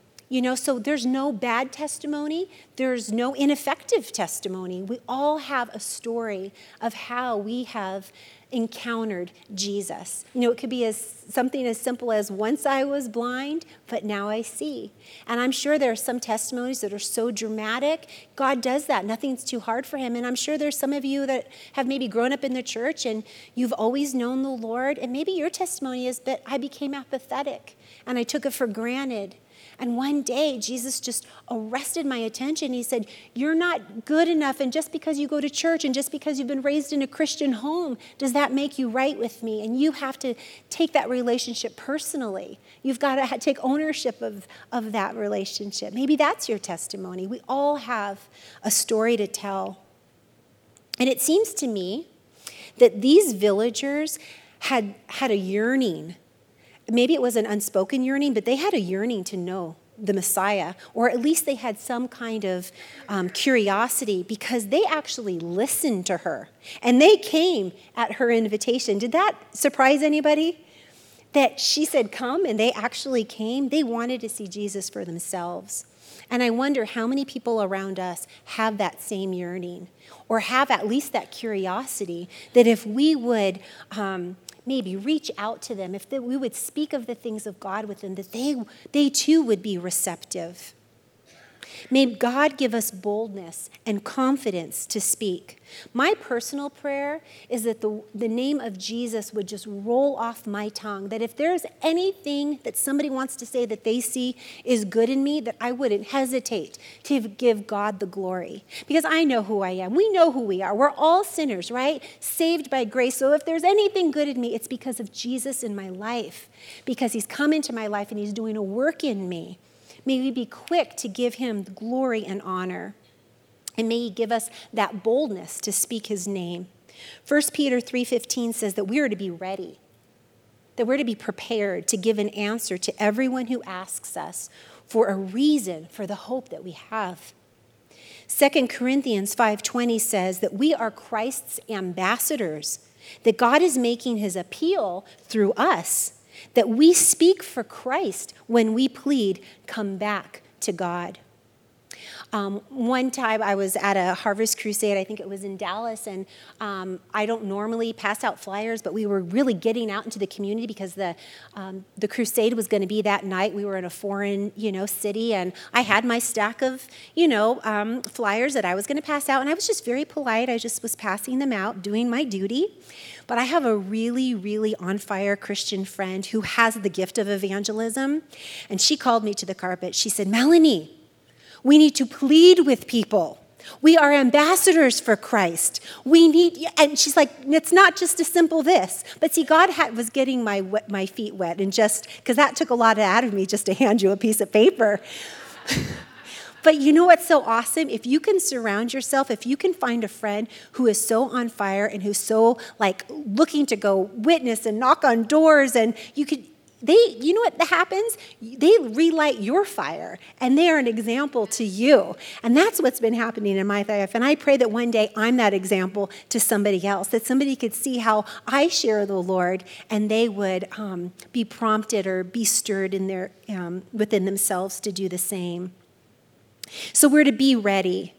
So there's no bad testimony. There's no ineffective testimony. We all have a story of how we have encountered Jesus. It could be something as simple as once I was blind, but now I see. And I'm sure there are some testimonies that are so dramatic. God does that. Nothing's too hard for him. And I'm sure there's some of you that have maybe grown up in the church and you've always known the Lord. And maybe your testimony is that I became apathetic and I took it for granted. And one day, Jesus just arrested my attention. He said, you're not good enough, and just because you go to church and just because you've been raised in a Christian home, does that make you right with me? And you have to take that relationship personally. You've got to take ownership of that relationship. Maybe that's your testimony. We all have a story to tell. And it seems to me that these villagers had a yearning. Maybe it was an unspoken yearning, but they had a yearning to know the Messiah, or at least they had some kind of curiosity because they actually listened to her and they came at her invitation. Did that surprise anybody? That she said, come, and they actually came. They wanted to see Jesus for themselves. And I wonder how many people around us have that same yearning or have at least that curiosity that if we would maybe reach out to them, if we would speak of the things of God with them, that they too would be receptive. May God give us boldness and confidence to speak. My personal prayer is that the name of Jesus would just roll off my tongue, that if there's anything that somebody wants to say that they see is good in me, that I wouldn't hesitate to give God the glory. Because I know who I am. We know who we are. We're all sinners, right? Saved by grace. So if there's anything good in me, it's because of Jesus in my life, because he's come into my life and he's doing a work in me. May we be quick to give him glory and honor. And may he give us that boldness to speak his name. 1 Peter 3:15 says that we are to be ready, that we're to be prepared to give an answer to everyone who asks us for a reason for the hope that we have. 2 Corinthians 5:20 says that we are Christ's ambassadors, that God is making his appeal through us, that we speak for Christ when we plead, come back to God. One time I was at a Harvest Crusade, I think it was in Dallas, and I don't normally pass out flyers, but we were really getting out into the community because the crusade was going to be that night. We were in a foreign, city, and I had my stack of, flyers that I was going to pass out, and I was just very polite. I just was passing them out, doing my duty. But I have a really, really on-fire Christian friend who has the gift of evangelism, and she called me to the carpet. She said, Melanie, we need to plead with people. We are ambassadors for Christ. And she's like, it's not just a simple this. But see, God was getting my feet wet, and just, because that took a lot out of me just to hand you a piece of paper. But you know what's so awesome? If you can surround yourself, if you can find a friend who is so on fire and who's so looking to go witness and knock on doors, and you know what happens? They relight your fire, and they are an example to you. And that's what's been happening in my life. And I pray that one day I'm that example to somebody else, that somebody could see how I share the Lord, and they would be prompted or be stirred in their within themselves to do the same. So we're to be ready.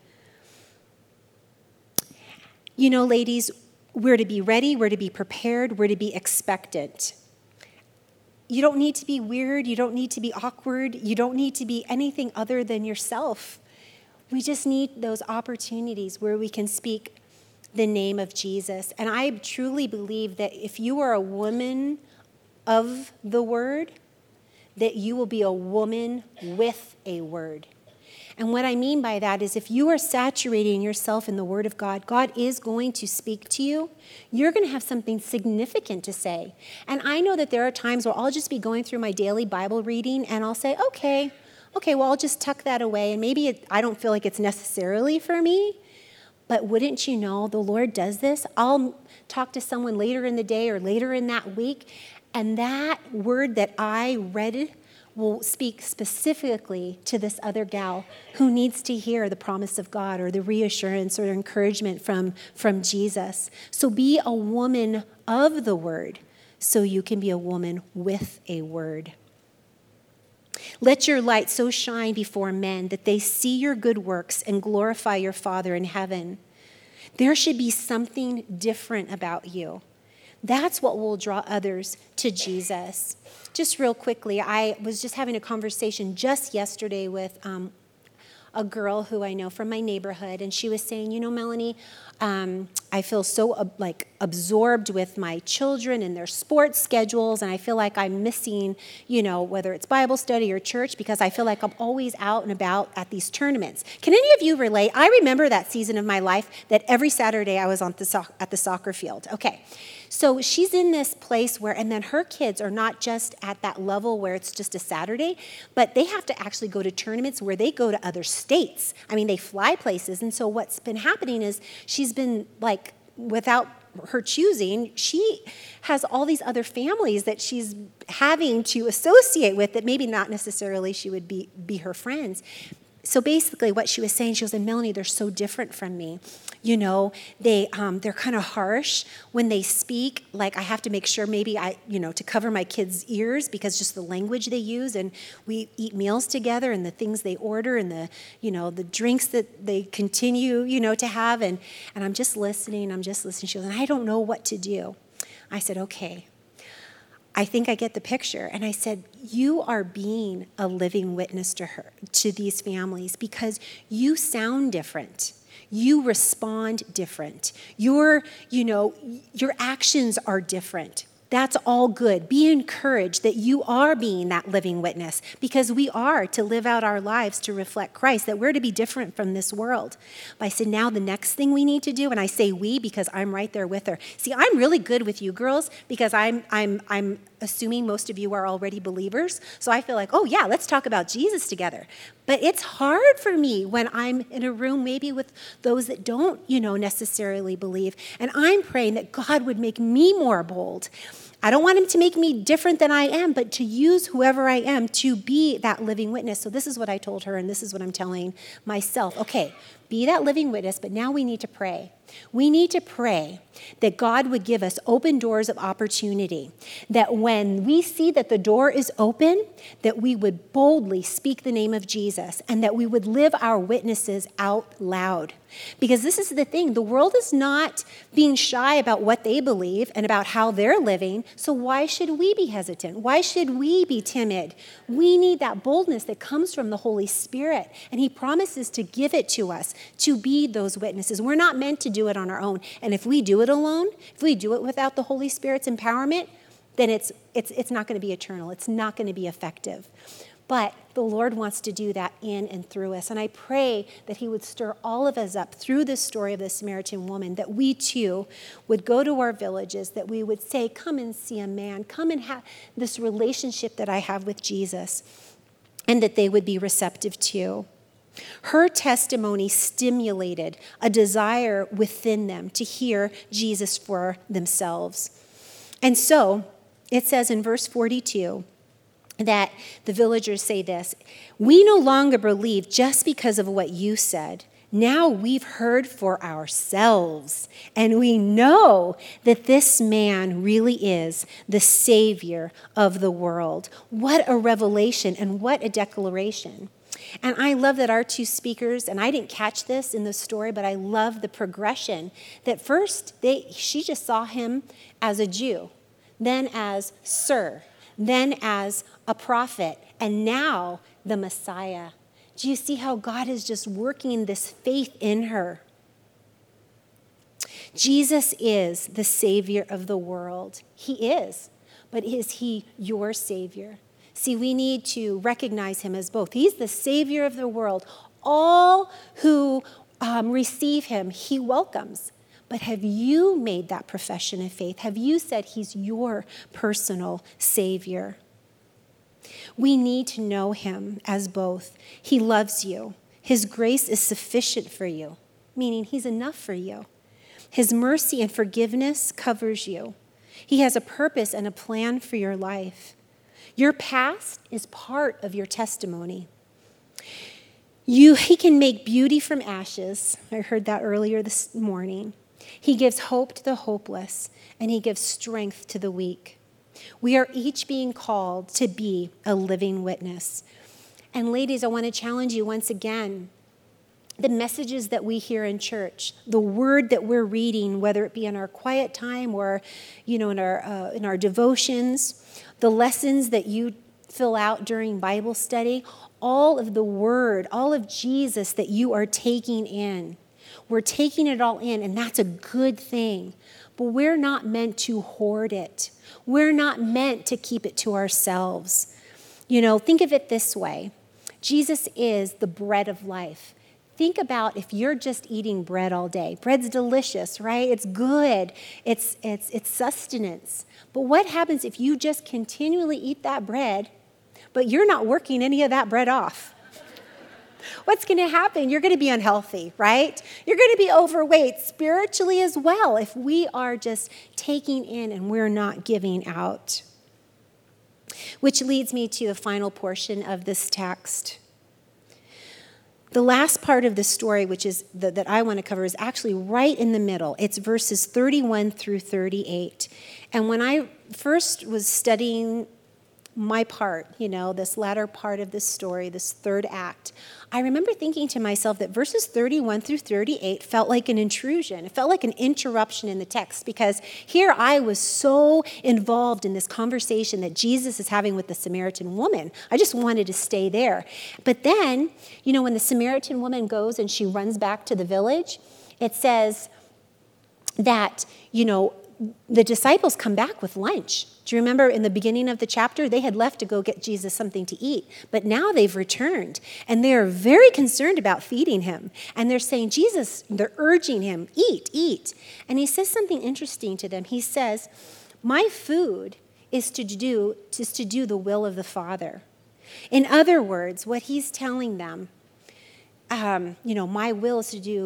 Ladies, we're to be ready, we're to be prepared, we're to be expectant. You don't need to be weird. You don't need to be awkward. You don't need to be anything other than yourself. We just need those opportunities where we can speak the name of Jesus. And I truly believe that if you are a woman of the word, that you will be a woman with a word. And what I mean by that is if you are saturating yourself in the Word of God, God is going to speak to you. You're going to have something significant to say. And I know that there are times where I'll just be going through my daily Bible reading and I'll say, okay, well, I'll just tuck that away. And maybe I don't feel like it's necessarily for me. But wouldn't you know, the Lord does this. I'll talk to someone later in the day or later in that week, and that word that I read will speak specifically to this other gal who needs to hear the promise of God or the reassurance or encouragement from Jesus. So be a woman of the word so you can be a woman with a word. Let your light so shine before men that they see your good works and glorify your Father in heaven. There should be something different about you. That's what will draw others to Jesus. Just real quickly, I was just having a conversation just yesterday with a girl who I know from my neighborhood, and she was saying, Melanie, I feel so absorbed with my children and their sports schedules, and I feel like I'm missing, whether it's Bible study or church, because I feel like I'm always out and about at these tournaments. Can any of you relate? I remember that season of my life that every Saturday I was at the soccer field. Okay. So she's in this place where, and then her kids are not just at that level where it's just a Saturday, but they have to actually go to tournaments where they go to other states. I mean, they fly places. And so what's been happening is she's been without her choosing, she has all these other families that she's having to associate with that maybe not necessarily she would be her friends. So basically what she was saying, she was saying, Melanie, they're so different from me. They're kind of harsh when they speak. I have to make sure maybe to cover my kids' ears because just the language they use, and we eat meals together and the things they order and the drinks that they continue, to have. And I'm just listening. She goes, and I don't know what to do. I said, okay. I think I get the picture. And I said, you are being a living witness to these families because you sound different. You respond different. Your actions are different. That's all good. Be encouraged that you are being that living witness because we are to live out our lives to reflect Christ, that we're to be different from this world. But I said, now the next thing we need to do, and I say we because I'm right there with her. See, I'm really good with you girls because I'm assuming most of you are already believers. So I feel like, oh yeah, let's talk about Jesus together. But it's hard for me when I'm in a room maybe with those that don't, necessarily believe. And I'm praying that God would make me more bold. I don't want him to make me different than I am, but to use whoever I am to be that living witness. So this is what I told her, and this is what I'm telling myself. Okay, be that living witness, but now we need to pray. We need to pray that God would give us open doors of opportunity, that when we see that the door is open, that we would boldly speak the name of Jesus, and that we would live our witnesses out loud. Because this is the thing, the world is not being shy about what they believe and about how they're living, so why should we be hesitant? Why should we be timid? We need that boldness that comes from the Holy Spirit, and he promises to give it to us to be those witnesses. We're not meant to do it on our own, and if we do it alone, if we do it without the Holy Spirit's empowerment, then it's not going to be eternal. It's not going to be effective. But the Lord wants to do that in and through us. And I pray that he would stir all of us up through this story of the Samaritan woman, that we too would go to our villages, that we would say, come and see a man, come and have this relationship that I have with Jesus, and that they would be receptive to. Her testimony stimulated a desire within them to hear Jesus for themselves. And so it says in verse 42, that the villagers say this, we no longer believe just because of what you said. Now we've heard for ourselves, and we know that this man really is the Savior of the world. What a revelation and what a declaration. And I love that our two speakers, and I didn't catch this in the story, but I love the progression. That first, she just saw him as a Jew, then as Sir, then as a prophet, and now the Messiah. Do you see how God is just working this faith in her? Jesus is the Savior of the world. He is. But is he your Savior? See, we need to recognize him as both. He's the Savior of the world. All who receive him, he welcomes. But have you made that profession of faith? Have you said he's your personal Savior? We need to know him as both. He loves you. His grace is sufficient for you, meaning he's enough for you. His mercy and forgiveness covers you. He has a purpose and a plan for your life. Your past is part of your testimony. He can make beauty from ashes. I heard that earlier this morning. He gives hope to the hopeless, and he gives strength to the weak. We are each being called to be a living witness. And ladies, I want to challenge you once again. The messages that we hear in church, the word that we're reading, whether it be in our quiet time or, in our devotions, the lessons that you fill out during Bible study, all of the word, all of Jesus that you are taking in. We're taking it all in, and that's a good thing. But we're not meant to hoard it. We're not meant to keep it to ourselves. Think of it this way. Jesus is the bread of life. Think about if you're just eating bread all day. Bread's delicious, right? It's good. It's sustenance. But what happens if you just continually eat that bread, but you're not working any of that bread off? What's going to happen? You're going to be unhealthy, right? You're going to be overweight spiritually as well if we are just taking in and we're not giving out. Which leads me to the final portion of this text. The last part of the story, which is that I want to cover, is actually right in the middle. It's verses 31 through 38. And when I first was studying my part, this latter part of this story, this third act, I remember thinking to myself that verses 31 through 38 felt like an intrusion. It felt like an interruption in the text, because here I was so involved in this conversation that Jesus is having with the Samaritan woman. I just wanted to stay there. But then, when the Samaritan woman goes and she runs back to the village, it says that, the disciples come back with lunch. Do you remember in the beginning of the chapter, they had left to go get Jesus something to eat, but now they've returned, and they are very concerned about feeding him. And they're saying, Jesus, they're urging him, eat, eat. And he says something interesting to them. He says, my food is to do the will of the Father. In other words, what he's telling them, my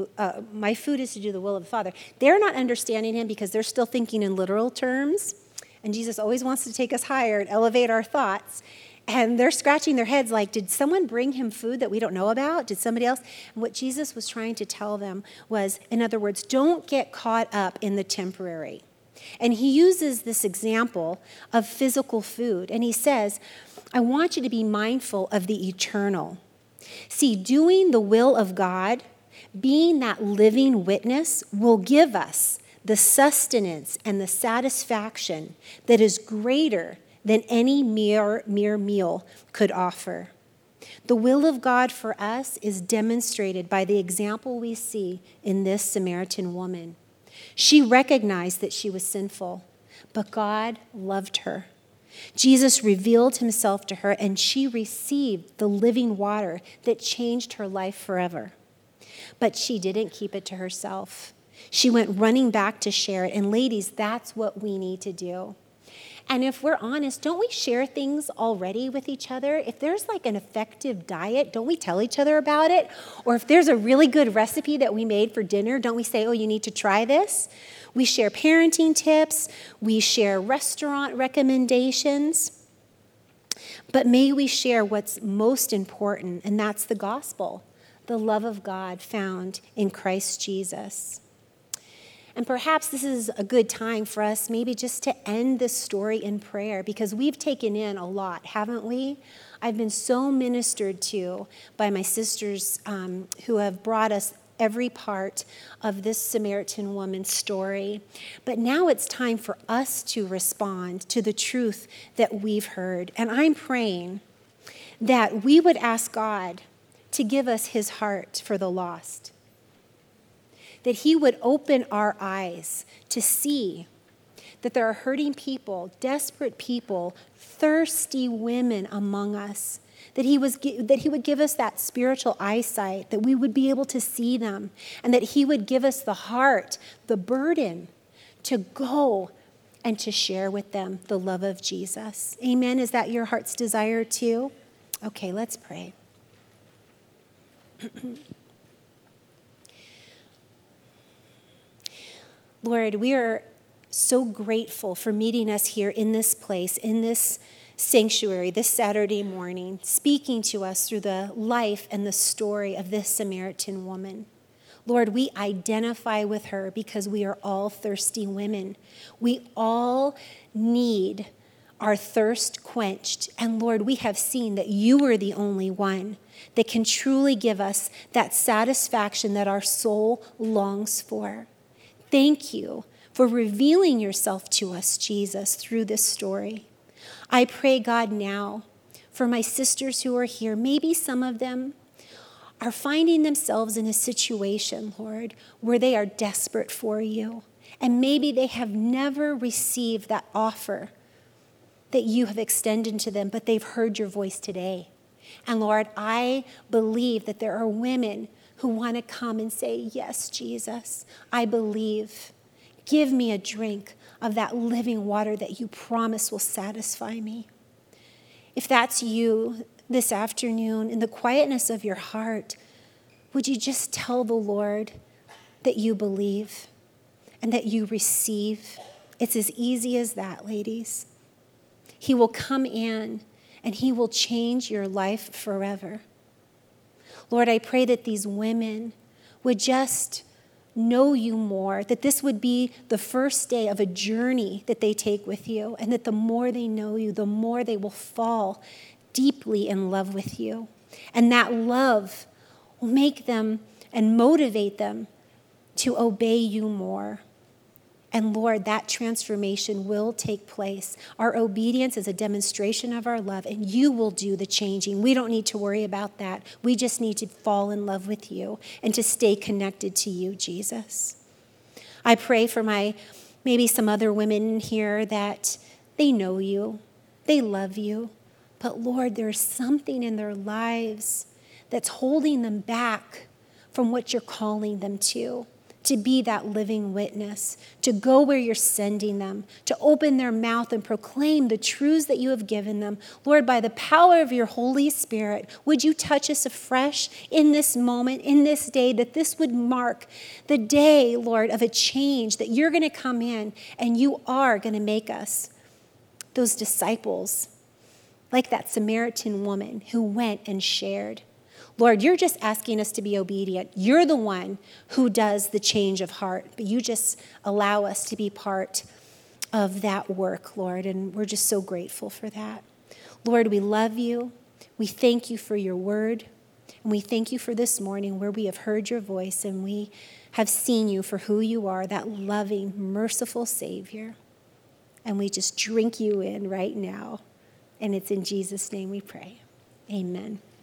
food is to do the will of the Father. They're not understanding him because they're still thinking in literal terms. And Jesus always wants to take us higher and elevate our thoughts. And they're scratching their heads like, did someone bring him food that we don't know about? Did somebody else? And what Jesus was trying to tell them was, in other words, don't get caught up in the temporary. And he uses this example of physical food. And he says, I want you to be mindful of the eternal. See, doing the will of God, being that living witness, will give us the sustenance and the satisfaction that is greater than any mere meal could offer. The will of God for us is demonstrated by the example we see in this Samaritan woman. She recognized that she was sinful, but God loved her. Jesus revealed himself to her, and she received the living water that changed her life forever. But she didn't keep it to herself. She went running back to share it. And ladies, that's what we need to do. And if we're honest, don't we share things already with each other? If there's like an effective diet, don't we tell each other about it? Or if there's a really good recipe that we made for dinner, don't we say, oh, you need to try this? We share parenting tips. We share restaurant recommendations. But may we share what's most important, and that's the gospel, the love of God found in Christ Jesus. And perhaps this is a good time for us maybe just to end this story in prayer, because we've taken in a lot, haven't we? I've been so ministered to by my sisters who have brought us every part of this Samaritan woman's story. But now it's time for us to respond to the truth that we've heard. And I'm praying that we would ask God to give us his heart for the lost, that he would open our eyes to see that there are hurting people, desperate people, thirsty women among us, that he would give us that spiritual eyesight, that we would be able to see them, and that he would give us the heart, the burden to go and to share with them the love of Jesus. Amen? Is that your heart's desire too? Okay, let's pray. Lord, we are so grateful for meeting us here in this place, in this sanctuary, this Saturday morning, speaking to us through the life and the story of this Samaritan woman. Lord, we identify with her because we are all thirsty women. We all need our thirst quenched. And Lord, we have seen that you are the only one that can truly give us that satisfaction that our soul longs for. Thank you for revealing yourself to us, Jesus, through this story. I pray, God, now for my sisters who are here. Maybe some of them are finding themselves in a situation, Lord, where they are desperate for you. And maybe they have never received that offer that you have extended to them, but they've heard your voice today. And Lord, I believe that there are women who want to come and say, yes, Jesus, I believe. Give me a drink of that living water that you promise will satisfy me. If that's you this afternoon, in the quietness of your heart, would you just tell the Lord that you believe and that you receive? It's as easy as that, ladies. He will come in and he will change your life forever. Lord, I pray that these women would just know you more, that this would be the first day of a journey that they take with you, and that the more they know you, the more they will fall deeply in love with you. And that love will make them and motivate them to obey you more. And Lord, that transformation will take place. Our obedience is a demonstration of our love, and you will do the changing. We don't need to worry about that. We just need to fall in love with you and to stay connected to you, Jesus. I pray for maybe some other women here that they know you, they love you, but Lord, there's something in their lives that's holding them back from what you're calling them to be that living witness, to go where you're sending them, to open their mouth and proclaim the truths that you have given them. Lord, by the power of your Holy Spirit, would you touch us afresh in this moment, in this day, that this would mark the day, Lord, of a change, that you're going to come in and you are going to make us those disciples, like that Samaritan woman who went and shared. Lord, you're just asking us to be obedient. You're the one who does the change of heart, but you just allow us to be part of that work, Lord, and we're just so grateful for that. Lord, we love you. We thank you for your word, and we thank you for this morning where we have heard your voice and we have seen you for who you are, that loving, merciful Savior. And we just drink you in right now. And it's in Jesus' name we pray. Amen.